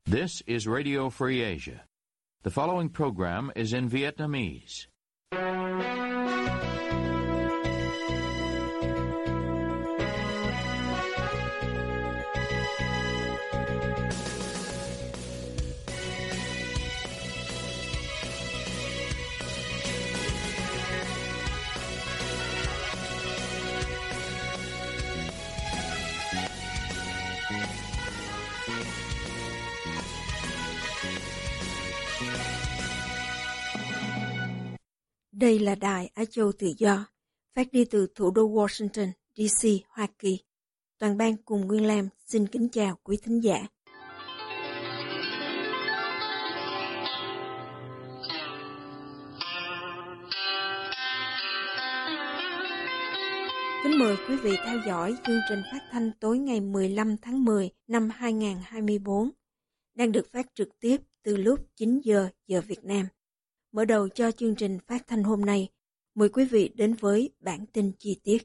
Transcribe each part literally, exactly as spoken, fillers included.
This is Radio Free Asia. The following program is in Vietnamese. Đây là Đài Á Châu Tự Do, phát đi từ thủ đô Washington, đê xê, Hoa Kỳ. Toàn ban cùng Nguyên Lam xin kính chào quý thính giả. Kính mời quý vị theo dõi chương trình phát thanh tối ngày mười lăm tháng mười năm hai nghìn không trăm hai mươi tư, đang được phát trực tiếp từ lúc chín giờ giờ Việt Nam. Mở đầu cho chương trình phát thanh hôm nay, mời quý vị đến với bản tin chi tiết.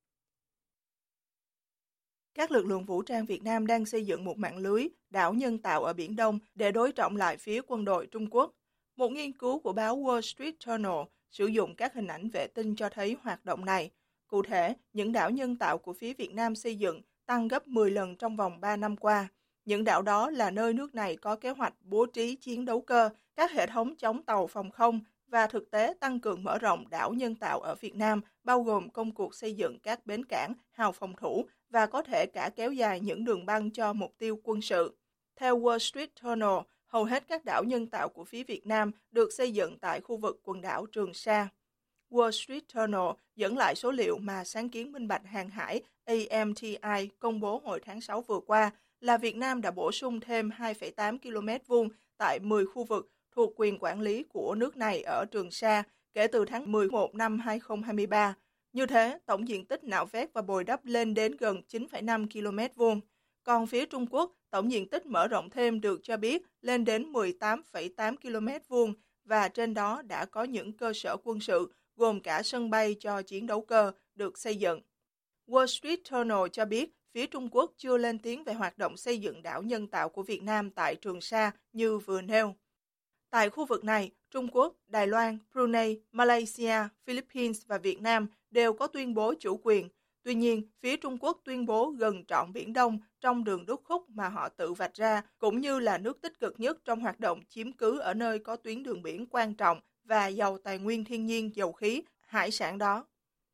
Các lực lượng vũ trang Việt Nam đang xây dựng một mạng lưới đảo nhân tạo ở Biển Đông để đối trọng lại phía quân đội Trung Quốc. Một nghiên cứu của báo Wall Street Journal sử dụng các hình ảnh vệ tinh cho thấy hoạt động này. Cụ thể, những đảo nhân tạo của phía Việt Nam xây dựng tăng gấp mười lần trong vòng ba năm qua. Những đảo đó là nơi nước này có kế hoạch bố trí chiến đấu cơ, các hệ thống chống tàu phòng không và thực tế tăng cường mở rộng đảo nhân tạo ở Việt Nam, bao gồm công cuộc xây dựng các bến cảng, hào phòng thủ và có thể cả kéo dài những đường băng cho mục tiêu quân sự. Theo Wall Street Journal, hầu hết các đảo nhân tạo của phía Việt Nam được xây dựng tại khu vực quần đảo Trường Sa. Wall Street Journal dẫn lại số liệu mà sáng kiến minh bạch hàng hải A M T I công bố hồi tháng sáu vừa qua, là Việt Nam đã bổ sung thêm hai phẩy tám ki lô mét vuông tại mười khu vực thuộc quyền quản lý của nước này ở Trường Sa kể từ tháng mười một năm hai nghìn không trăm hai mươi ba. Như thế, tổng diện tích nạo vét và bồi đắp lên đến gần chín phẩy năm ki lô mét vuông. Còn phía Trung Quốc, tổng diện tích mở rộng thêm được cho biết lên đến mười tám phẩy tám ki lô mét vuông và trên đó đã có những cơ sở quân sự gồm cả sân bay cho chiến đấu cơ được xây dựng. Wall Street Journal cho biết phía Trung Quốc chưa lên tiếng về hoạt động xây dựng đảo nhân tạo của Việt Nam tại Trường Sa như vừa nêu. Tại khu vực này, Trung Quốc, Đài Loan, Brunei, Malaysia, Philippines và Việt Nam đều có tuyên bố chủ quyền. Tuy nhiên, phía Trung Quốc tuyên bố gần trọn Biển Đông trong đường đứt khúc mà họ tự vạch ra, cũng như là nước tích cực nhất trong hoạt động chiếm cứ ở nơi có tuyến đường biển quan trọng và giàu tài nguyên thiên nhiên, dầu khí, hải sản đó.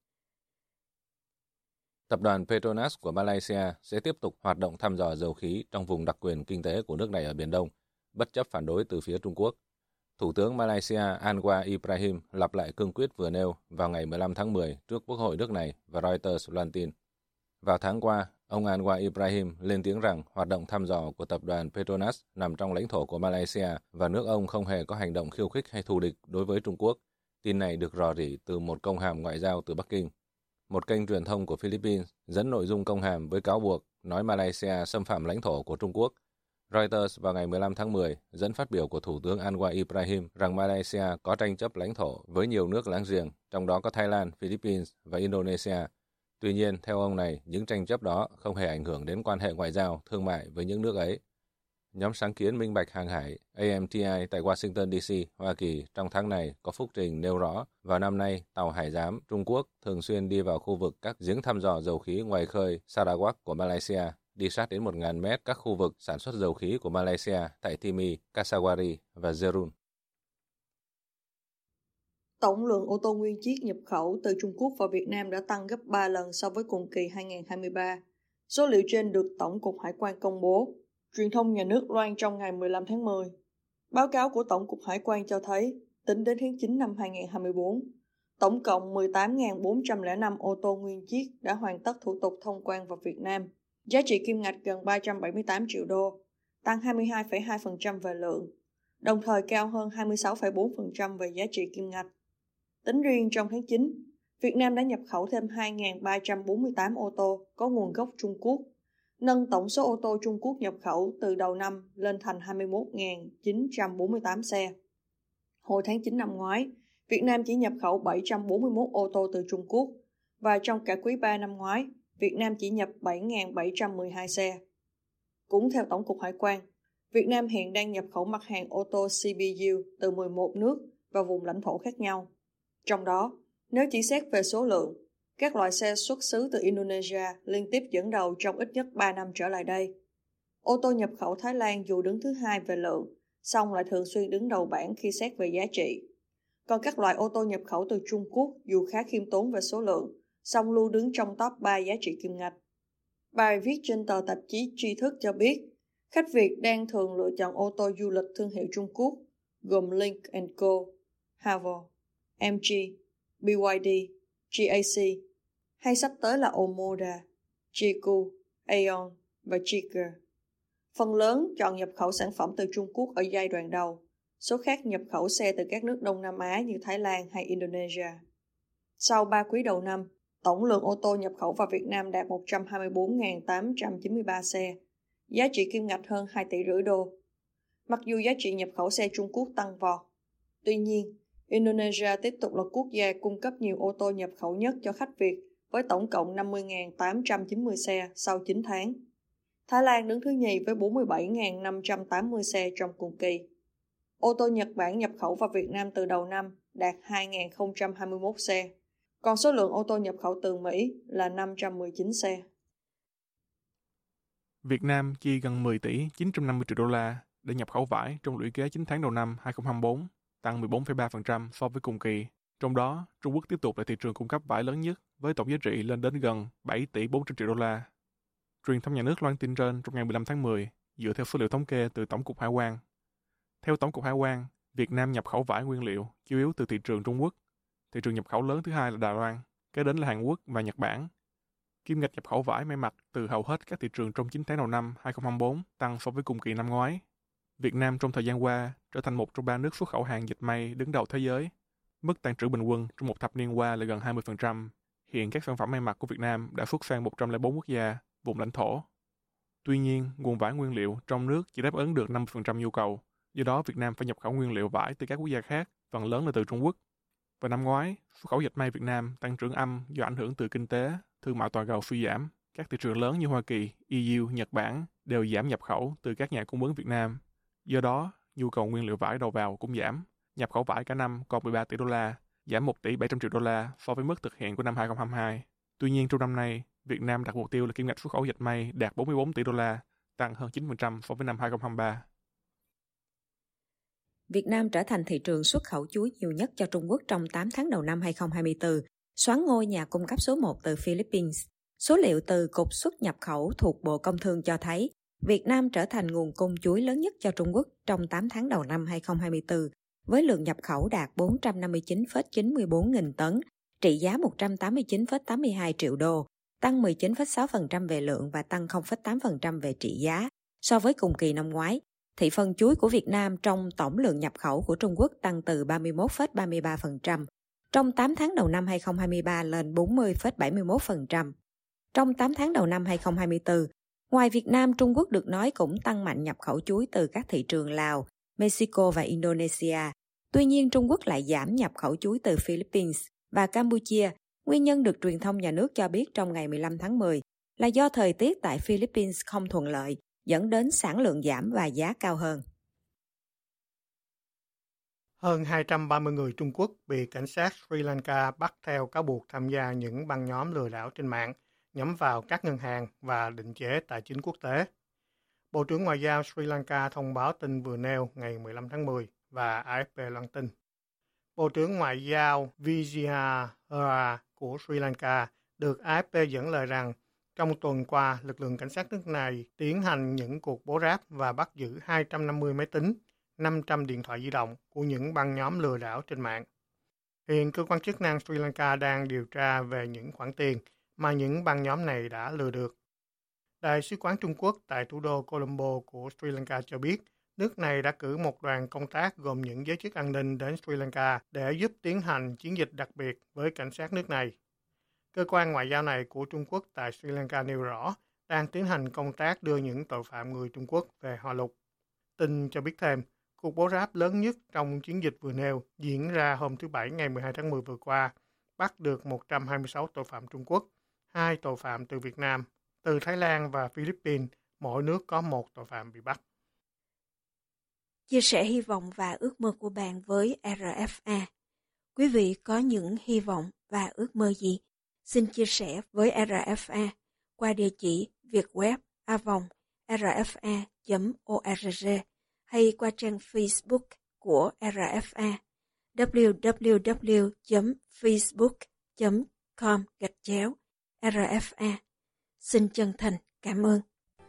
Tập đoàn Petronas của Malaysia sẽ tiếp tục hoạt động thăm dò dầu khí trong vùng đặc quyền kinh tế của nước này ở Biển Đông, bất chấp phản đối từ phía Trung Quốc. Thủ tướng Malaysia Anwar Ibrahim lặp lại cương quyết vừa nêu vào ngày mười lăm tháng mười trước Quốc hội nước này và Reuters loan tin. Vào tháng qua, ông Anwar Ibrahim lên tiếng rằng hoạt động thăm dò của tập đoàn Petronas nằm trong lãnh thổ của Malaysia và nước ông không hề có hành động khiêu khích hay thù địch đối với Trung Quốc. Tin này được rò rỉ từ một công hàm ngoại giao từ Bắc Kinh. Một kênh truyền thông của Philippines dẫn nội dung công hàm với cáo buộc nói Malaysia xâm phạm lãnh thổ của Trung Quốc. Reuters vào ngày mười lăm tháng mười dẫn phát biểu của Thủ tướng Anwar Ibrahim rằng Malaysia có tranh chấp lãnh thổ với nhiều nước láng giềng, trong đó có Thái Lan, Philippines và Indonesia. Tuy nhiên, theo ông này, những tranh chấp đó không hề ảnh hưởng đến quan hệ ngoại giao, thương mại với những nước ấy. Nhóm sáng kiến minh bạch hàng hải A M T I tại Washington, D C, Hoa Kỳ trong tháng này có phúc trình nêu rõ vào năm nay tàu hải giám Trung Quốc thường xuyên đi vào khu vực các giếng thăm dò dầu khí ngoài khơi Sarawak của Malaysia, đi sát đến một nghìn mét các khu vực sản xuất dầu khí của Malaysia tại Timi, Kasawari và Zerun. Tổng lượng ô tô nguyên chiếc nhập khẩu từ Trung Quốc vào Việt Nam đã tăng gấp ba lần so với cùng kỳ hai nghìn không trăm hai mươi ba. Số liệu trên được Tổng cục Hải quan công bố. Truyền thông nhà nước loan trong ngày mười lăm tháng mười. Báo cáo của Tổng cục Hải quan cho thấy, tính đến tháng chín năm hai nghìn không trăm hai mươi tư, tổng cộng mười tám nghìn bốn trăm lẻ năm ô tô nguyên chiếc đã hoàn tất thủ tục thông quan vào Việt Nam. Giá trị kim ngạch gần ba trăm bảy mươi tám triệu đô, tăng hai mươi hai phẩy hai phần trăm về lượng, đồng thời cao hơn hai mươi sáu phẩy bốn phần trăm về giá trị kim ngạch. Tính riêng trong tháng chín, Việt Nam đã nhập khẩu thêm hai nghìn ba trăm bốn mươi tám ô tô có nguồn gốc Trung Quốc, nâng tổng số ô tô Trung Quốc nhập khẩu từ đầu năm lên thành hai mươi mốt nghìn chín trăm bốn mươi tám xe. Hồi tháng chín năm ngoái, Việt Nam chỉ nhập khẩu bảy trăm bốn mươi mốt ô tô từ Trung Quốc, và trong cả quý ba năm ngoái, Việt Nam chỉ nhập bảy nghìn bảy trăm mười hai xe. Cũng theo Tổng cục Hải quan, Việt Nam hiện đang nhập khẩu mặt hàng ô tô xê pê u từ mười một nước và vùng lãnh thổ khác nhau. Trong đó, nếu chỉ xét về số lượng, các loại xe xuất xứ từ Indonesia liên tiếp dẫn đầu trong ít nhất ba năm trở lại đây. Ô tô nhập khẩu Thái Lan dù đứng thứ hai về lượng, song lại thường xuyên đứng đầu bảng khi xét về giá trị. Còn các loại ô tô nhập khẩu từ Trung Quốc dù khá khiêm tốn về số lượng, song luôn đứng trong top ba giá trị kim ngạch. Bài viết trên tờ tạp chí Tri Thức cho biết, khách Việt đang thường lựa chọn ô tô du lịch thương hiệu Trung Quốc gồm Lynk and Co, Haval, em giê, bê i đê, giê a xê, hay sắp tới là Omoda, Jeegu, Aeon và Checker. Phần lớn chọn nhập khẩu sản phẩm từ Trung Quốc ở giai đoạn đầu, số khác nhập khẩu xe từ các nước Đông Nam Á như Thái Lan hay Indonesia. Sau ba quý đầu năm, tổng lượng ô tô nhập khẩu vào Việt Nam đạt một trăm hai mươi bốn nghìn tám trăm chín mươi ba xe, giá trị kim ngạch hơn hai tỷ rưỡi đô. Mặc dù giá trị nhập khẩu xe Trung Quốc tăng vọt, tuy nhiên, Indonesia tiếp tục là quốc gia cung cấp nhiều ô tô nhập khẩu nhất cho khách Việt với tổng cộng năm mươi nghìn tám trăm chín mươi xe sau chín tháng. Thái Lan đứng thứ nhì với bốn mươi bảy nghìn năm trăm tám mươi xe trong cùng kỳ. Ô tô Nhật Bản nhập khẩu vào Việt Nam từ đầu năm đạt hai nghìn không trăm hai mươi mốt xe, còn số lượng ô tô nhập khẩu từ Mỹ là năm trăm mười chín xe. Việt Nam chi gần mười tỷ chín trăm năm mươi triệu đô la để nhập khẩu vải trong lũy kế chín tháng đầu năm hai không hai tư, tăng mười bốn phẩy ba phần trăm so với cùng kỳ. Trong đó, Trung Quốc tiếp tục là thị trường cung cấp vải lớn nhất với tổng giá trị lên đến gần bảy tỷ bốn trăm triệu đô la. Truyền thông nhà nước loan tin trên trong ngày mười lăm tháng mười dựa theo số liệu thống kê từ Tổng cục Hải quan. Theo Tổng cục Hải quan, Việt Nam nhập khẩu vải nguyên liệu chủ yếu từ thị trường Trung Quốc. Thị trường nhập khẩu lớn thứ hai là Đài Loan, kế đến là Hàn Quốc và Nhật Bản. Kim ngạch nhập khẩu vải may mặc từ hầu hết các thị trường trong chín tháng đầu năm hai không hai tư tăng so với cùng kỳ năm ngoái. Việt Nam trong thời gian qua trở thành một trong ba nước xuất khẩu hàng dệt may đứng đầu thế giới. Mức tăng trưởng bình quân trong một thập niên qua là gần hai mươi phần trăm. Hiện các sản phẩm may mặc của Việt Nam đã xuất sang một trăm lẻ bốn quốc gia, vùng lãnh thổ. Tuy nhiên, nguồn vải nguyên liệu trong nước chỉ đáp ứng được năm mươi phần trăm nhu cầu. Do đó, Việt Nam phải nhập khẩu nguyên liệu vải từ các quốc gia khác, phần lớn là từ Trung Quốc. Vào năm ngoái, xuất khẩu dệt may Việt Nam tăng trưởng âm do ảnh hưởng từ kinh tế, thương mại toàn cầu suy giảm. Các thị trường lớn như Hoa Kỳ, e u, Nhật Bản đều giảm nhập khẩu từ các nhà cung ứng Việt Nam. Do đó, nhu cầu nguyên liệu vải đầu vào cũng giảm. Nhập khẩu vải cả năm còn mười ba tỷ đô la, giảm một tỷ bảy trăm triệu đô la so với mức thực hiện của năm hai không hai hai. Tuy nhiên, trong năm nay, Việt Nam đặt mục tiêu là kim ngạch xuất khẩu dệt may đạt bốn mươi bốn tỷ đô la, tăng hơn chín phần trăm so với năm hai không hai ba. Việt Nam trở thành thị trường xuất khẩu chuối nhiều nhất cho Trung Quốc trong tám tháng đầu năm hai không hai tư, soán ngôi nhà cung cấp số một từ Philippines. Số liệu từ Cục Xuất nhập khẩu thuộc Bộ Công Thương cho thấy, Việt Nam trở thành nguồn cung chuối lớn nhất cho Trung Quốc trong tám tháng đầu năm hai không hai tư, với lượng nhập khẩu đạt bốn trăm năm mươi chín phẩy chín mươi bốn nghìn tấn, trị giá một trăm tám mươi chín phẩy tám mươi hai triệu đô, tăng mười chín phẩy sáu phần trăm về lượng và tăng không phẩy tám phần trăm về trị giá so với cùng kỳ năm ngoái. Thị phần chuối của Việt Nam trong tổng lượng nhập khẩu của Trung Quốc tăng từ ba mươi mốt phẩy ba mươi ba phần trăm trong tám tháng đầu năm hai không hai ba lên bốn mươi phẩy bảy mươi mốt phần trăm. Trong tám tháng đầu năm hai không hai tư, ngoài Việt Nam, Trung Quốc được nói cũng tăng mạnh nhập khẩu chuối từ các thị trường Lào, Mexico và Indonesia. Tuy nhiên, Trung Quốc lại giảm nhập khẩu chuối từ Philippines và Campuchia. Nguyên nhân được truyền thông nhà nước cho biết trong ngày mười lăm tháng mười là do thời tiết tại Philippines không thuận lợi, dẫn đến sản lượng giảm và giá cao hơn. Hơn hai trăm ba mươi người Trung Quốc bị cảnh sát Sri Lanka bắt theo cáo buộc tham gia những băng nhóm lừa đảo trên mạng nhắm vào các ngân hàng và định chế tài chính quốc tế. Bộ trưởng Ngoại giao Sri Lanka thông báo tin vừa nêu ngày mười lăm tháng mười và a ép pê loan tin. Bộ trưởng Ngoại giao Vijaya Hara của Sri Lanka được a ép pê dẫn lời rằng trong tuần qua, lực lượng cảnh sát nước này tiến hành những cuộc bố ráp và bắt giữ hai trăm năm mươi máy tính, năm trăm điện thoại di động của những băng nhóm lừa đảo trên mạng. Hiện cơ quan chức năng Sri Lanka đang điều tra về những khoản tiền mà những băng nhóm này đã lừa được. Đại sứ quán Trung Quốc tại thủ đô Colombo của Sri Lanka cho biết, nước này đã cử một đoàn công tác gồm những giới chức an ninh đến Sri Lanka để giúp tiến hành chiến dịch đặc biệt với cảnh sát nước này. Cơ quan ngoại giao này của Trung Quốc tại Sri Lanka nêu rõ đang tiến hành công tác đưa những tội phạm người Trung Quốc về Hoa Lục. Tin cho biết thêm, cuộc bố ráp lớn nhất trong chiến dịch vừa nêu diễn ra hôm thứ Bảy ngày mười hai tháng mười vừa qua, bắt được một trăm hai mươi sáu tội phạm Trung Quốc, hai tội phạm từ Việt Nam, từ Thái Lan và Philippines, mỗi nước có một tội phạm bị bắt. chia sẻ hy vọng và ước mơ của bạn với rờ ép a. Quý vị có những hy vọng và ước mơ gì? Xin chia sẻ với rờ ép a qua địa chỉ vietweb a vòng r f a chấm org hay qua trang Facebook của rờ ép a w w w chấm facebook chấm com gạch chéo rờ ép a. Xin chân thành cảm ơn.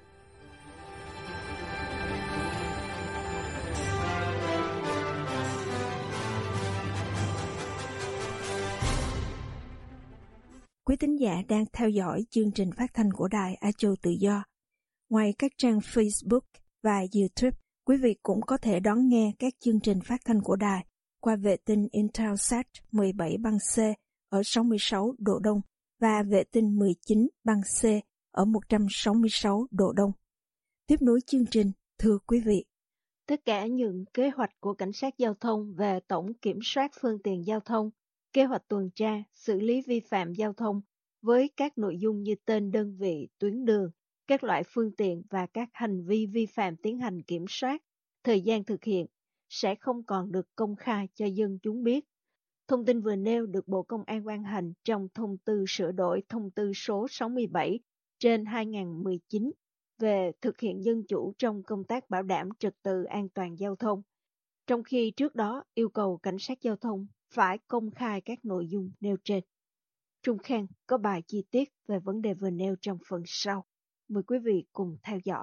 Quý thính giả đang theo dõi chương trình phát thanh của Đài Á Châu Tự Do. Ngoài các trang Facebook và YouTube, quý vị cũng có thể đón nghe các chương trình phát thanh của đài qua vệ tinh Intelsat mười bảy băng C ở sáu mươi sáu độ Đông và vệ tinh mười chín băng C ở một trăm sáu mươi sáu độ Đông. Tiếp nối chương trình, thưa quý vị. Tất cả những kế hoạch của cảnh sát giao thông về tổng kiểm soát phương tiện giao thông, kế hoạch tuần tra, xử lý vi phạm giao thông với các nội dung như tên đơn vị, tuyến đường, các loại phương tiện và các hành vi vi phạm tiến hành kiểm soát, thời gian thực hiện sẽ không còn được công khai cho dân chúng biết. Thông tin vừa nêu được Bộ Công an ban hành trong thông tư sửa đổi thông tư số sáu mươi bảy trên hai nghìn không trăm mười chín về thực hiện dân chủ trong công tác bảo đảm trật tự an toàn giao thông, trong khi trước đó yêu cầu cảnh sát giao thông phải công khai các nội dung nêu trên. Trung Khang có bài chi tiết về vấn đề vừa nêu trong phần sau. Mời quý vị cùng theo dõi.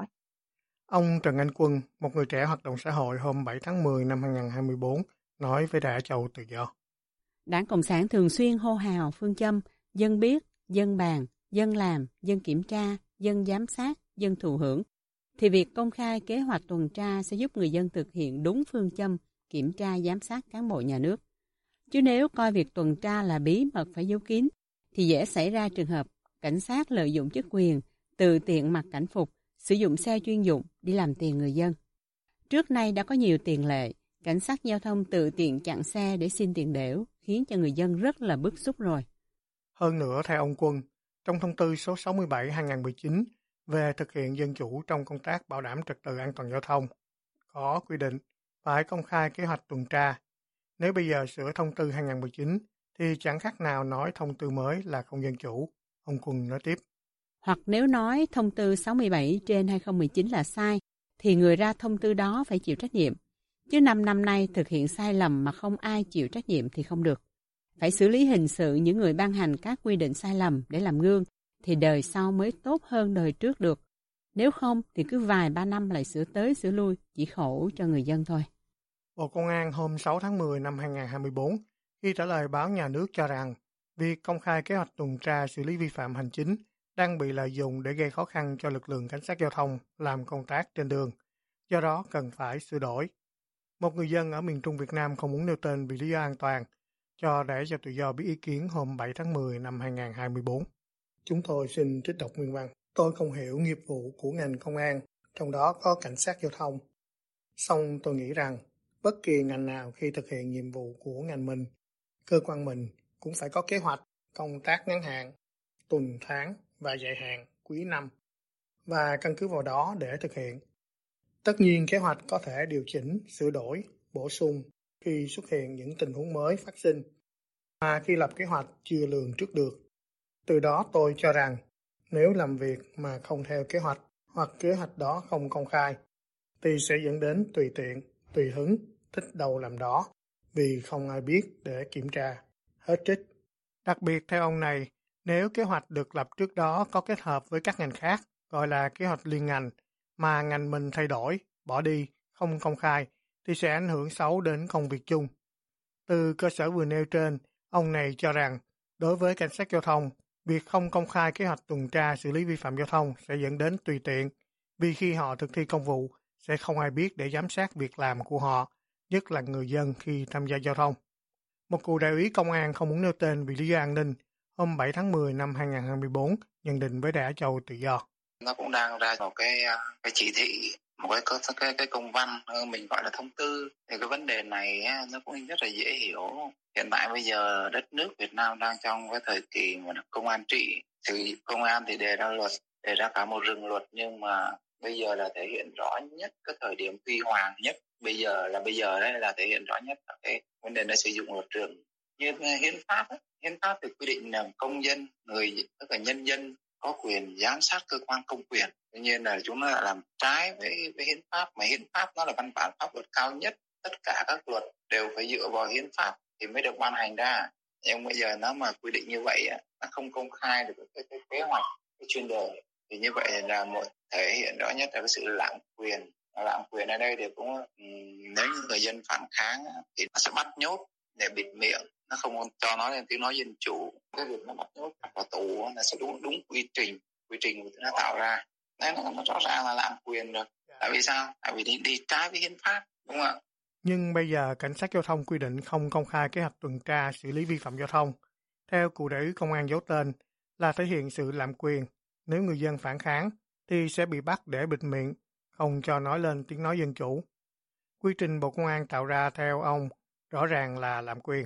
Ông Trần Anh Quân, một người trẻ hoạt động xã hội hôm bảy tháng mười năm hai nghìn không trăm hai mươi tư, nói với Đài Á Châu Tự Do. Đảng Cộng sản thường xuyên hô hào phương châm dân biết, dân bàn, dân làm, dân kiểm tra, dân giám sát, dân thụ hưởng, thì việc công khai kế hoạch tuần tra sẽ giúp người dân thực hiện đúng phương châm kiểm tra giám sát cán bộ nhà nước. Chứ nếu coi việc tuần tra là bí mật phải giấu kín, thì dễ xảy ra trường hợp cảnh sát lợi dụng chức quyền, tự tiện mặc cảnh phục, sử dụng xe chuyên dụng đi làm tiền người dân. Trước nay đã có nhiều tiền lệ, cảnh sát giao thông tự tiện chặn xe để xin tiền đểu, khiến cho người dân rất là bức xúc rồi. Hơn nữa, theo ông Quân, trong thông tư số sáu mươi bảy trên hai nghìn không trăm mười chín về thực hiện dân chủ trong công tác bảo đảm trật tự an toàn giao thông, có quy định phải công khai kế hoạch tuần tra. Nếu bây giờ sửa thông tư hai nghìn không trăm mười chín thì chẳng khác nào nói thông tư mới là không dân chủ, ông Quân nói tiếp. Hoặc nếu nói thông tư sáu mươi bảy trên hai nghìn không trăm mười chín là sai, thì người ra thông tư đó phải chịu trách nhiệm. Chứ năm năm nay thực hiện sai lầm mà không ai chịu trách nhiệm thì không được. Phải xử lý hình sự những người ban hành các quy định sai lầm để làm gương, thì đời sau mới tốt hơn đời trước được. Nếu không thì cứ vài ba năm lại sửa tới sửa lui, chỉ khổ cho người dân thôi. Bộ Công an hôm sáu tháng mười năm hai nghìn không trăm hai mươi tư, khi trả lời báo Nhà nước cho rằng việc công khai kế hoạch tuần tra xử lý vi phạm hành chính đang bị lợi dụng để gây khó khăn cho lực lượng cảnh sát giao thông làm công tác trên đường, do đó cần phải sửa đổi. Một người dân ở miền Trung Việt Nam không muốn nêu tên vì lý do an toàn, cho để cho Tự Do biết ý kiến hôm bảy tháng mười năm hai nghìn không trăm hai mươi tư. Chúng tôi xin trích đọc nguyên văn. Tôi không hiểu nghiệp vụ của ngành công an, trong đó có cảnh sát giao thông. Song tôi nghĩ rằng bất kỳ ngành nào khi thực hiện nhiệm vụ của ngành mình, cơ quan mình cũng phải có kế hoạch công tác ngắn hạn, tuần tháng và dài hạn quý năm và căn cứ vào đó để thực hiện. Tất nhiên kế hoạch có thể điều chỉnh, sửa đổi, bổ sung khi xuất hiện những tình huống mới phát sinh mà khi lập kế hoạch chưa lường trước được. Từ đó tôi cho rằng nếu làm việc mà không theo kế hoạch hoặc kế hoạch đó không công khai thì sẽ dẫn đến tùy tiện, tùy hứng, thích đâu làm đó vì không ai biết để kiểm tra. Hết trích. Đặc biệt theo ông này, nếu kế hoạch được lập trước đó có kết hợp với các ngành khác, gọi là kế hoạch liên ngành, mà ngành mình thay đổi, bỏ đi, không công khai, thì sẽ ảnh hưởng xấu đến công việc chung. Từ cơ sở vừa nêu trên, ông này cho rằng, đối với cảnh sát giao thông, việc không công khai kế hoạch tuần tra xử lý vi phạm giao thông sẽ dẫn đến tùy tiện, vì khi họ thực thi công vụ, sẽ không ai biết để giám sát việc làm của họ, nhất là người dân khi tham gia giao thông. Một cựu đại úy công an không muốn nêu tên vì lý do an ninh, hôm bảy tháng mười năm hai nghìn không trăm hai mươi tư, nhận định với Đài Á Châu Tự Do. Nó cũng đang ra một cái cái chỉ thị, một cái cái cái công văn mình gọi là thông tư. Thì cái vấn đề này nó cũng rất là dễ hiểu. Hiện tại bây giờ đất nước Việt Nam đang trong cái thời kỳ mà công an trị, thì công an thì đề ra luật, đề ra cả một rừng luật, nhưng mà bây giờ là thể hiện rõ nhất cái thời điểm huy hoàng nhất. Bây giờ là bây giờ đấy là thể hiện rõ nhất cái vấn đề nó sử dụng luật trường. Như hiến pháp ấy, hiến pháp thì quy định là công dân, người tất cả nhân dân có quyền giám sát cơ quan công quyền. Tuy nhiên là chúng nó làm trái với, với hiến pháp, mà hiến pháp nó là văn bản pháp luật cao nhất. Tất cả các luật đều phải dựa vào hiến pháp thì mới được ban hành ra. Nhưng bây giờ nó mà quy định như vậy, nó không công khai được cái, cái kế hoạch, cái chuyên đề. Thì như vậy là một thể hiện rõ nhất là cái sự lạm quyền. Lạm quyền ở đây thì cũng nếu như người dân phản kháng thì nó sẽ bắt nhốt để bịt miệng, nó không cho nó lên tiếng nói dân chủ. Cái việc nó bắt nhốt vào tù là sẽ đúng đúng quy trình quy trình của nó tạo ra. Đấy, nó, nó rõ ràng là lạm quyền rồi. Tại vì sao? Tại vì đi, đi trái với hiến pháp, đúng không ạ? Nhưng bây giờ cảnh sát giao thông quy định không công khai kế hoạch tuần tra xử lý vi phạm giao thông. Theo cụ đại úy công an giấu tên là thể hiện sự lạm quyền. Nếu người dân phản kháng thì sẽ bị bắt để bịt miệng, không cho nói lên tiếng nói dân chủ. Quy trình Bộ Công an tạo ra theo ông rõ ràng là lạm quyền.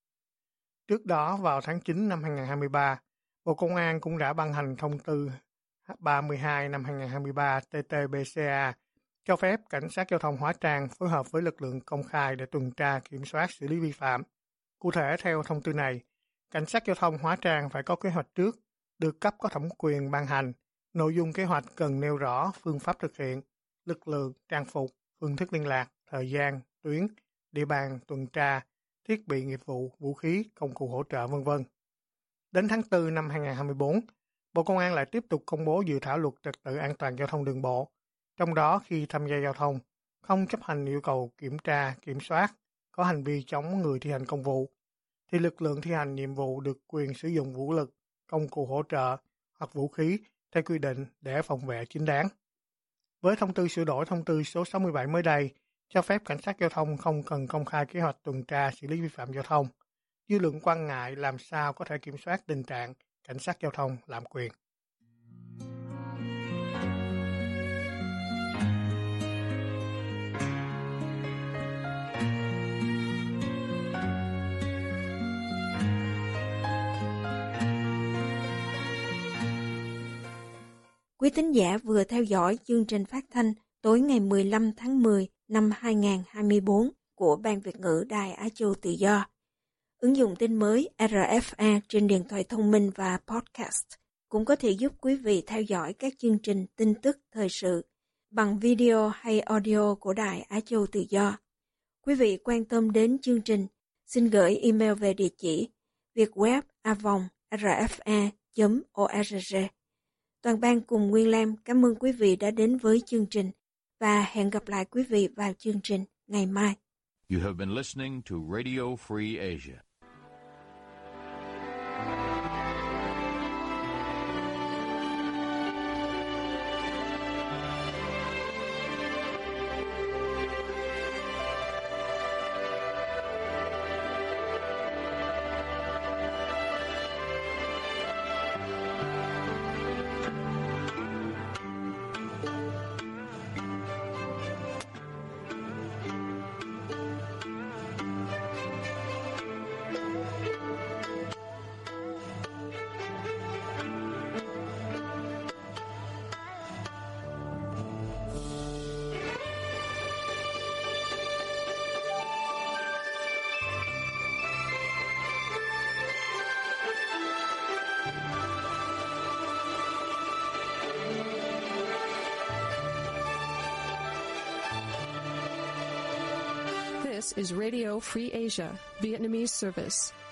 Trước đó vào tháng chín năm hai nghìn không trăm hai mươi ba, Bộ Công an cũng đã ban hành thông tư ba mươi hai năm hai nghìn không trăm hai mươi ba T T B C A cho phép cảnh sát giao thông hóa trang phối hợp với lực lượng công khai để tuần tra, kiểm soát, xử lý vi phạm. Cụ thể theo thông tư này, cảnh sát giao thông hóa trang phải có kế hoạch trước, được cấp có thẩm quyền ban hành. Nội dung kế hoạch cần nêu rõ phương pháp thực hiện, lực lượng, trang phục, phương thức liên lạc, thời gian, tuyến, địa bàn, tuần tra, thiết bị nghiệp vụ, vũ khí, công cụ hỗ trợ, vân vân. Đến tháng tư năm hai nghìn không trăm hai mươi bốn, Bộ Công an lại tiếp tục công bố dự thảo luật trật tự an toàn giao thông đường bộ. Trong đó khi tham gia giao thông, không chấp hành yêu cầu kiểm tra, kiểm soát, có hành vi chống người thi hành công vụ, thì lực lượng thi hành nhiệm vụ được quyền sử dụng vũ lực, công cụ hỗ trợ hoặc vũ khí theo quy định để phòng vệ chính đáng. Với thông tư sửa đổi thông tư số sáu mươi bảy mới đây, cho phép cảnh sát giao thông không cần công khai kế hoạch tuần tra xử lý vi phạm giao thông. Dư luận quan ngại làm sao có thể kiểm soát tình trạng cảnh sát giao thông lạm quyền. Quý thính giả vừa theo dõi chương trình phát thanh tối ngày mười lăm tháng mười năm hai nghìn không trăm hai mươi bốn của Ban Việt ngữ Đài Á Châu Tự Do. Ứng dụng tin mới R F A trên điện thoại thông minh và podcast cũng có thể giúp quý vị theo dõi các chương trình tin tức thời sự bằng video hay audio của Đài Á Châu Tự Do. Quý vị quan tâm đến chương trình, xin gửi email về địa chỉ vietweb a vòng r f a chấm org. Toàn ban cùng Nguyên Lam cảm ơn quý vị đã đến với chương trình và hẹn gặp lại quý vị vào chương trình ngày mai. You have been listening to Radio Free Asia. This is Radio Free Asia, Vietnamese service.